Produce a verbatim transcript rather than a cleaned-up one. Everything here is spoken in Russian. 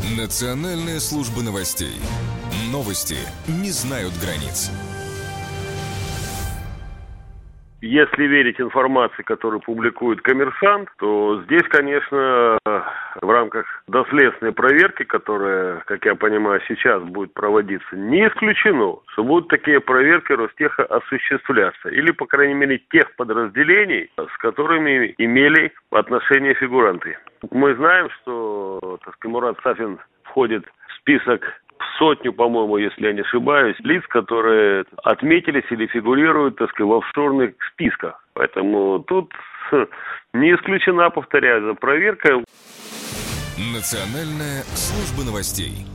Национальная служба новостей. Новости не знают границ. Если верить информации, которую публикует «Коммерсант», то здесь, конечно, в рамках доследственной проверки, которая, как я понимаю, сейчас будет проводиться, не исключено, что будут такие проверки Ростеха осуществляться. Или, по крайней мере, тех подразделений, с которыми имели отношение фигуранты. Мы знаем, что, так сказать, Мурат Сафин входит в список сотню, по-моему, если я не ошибаюсь, лиц, которые отметились или фигурируют, так сказать, в офшорных списках. Поэтому тут не исключена, повторяю, проверка. Национальная служба новостей.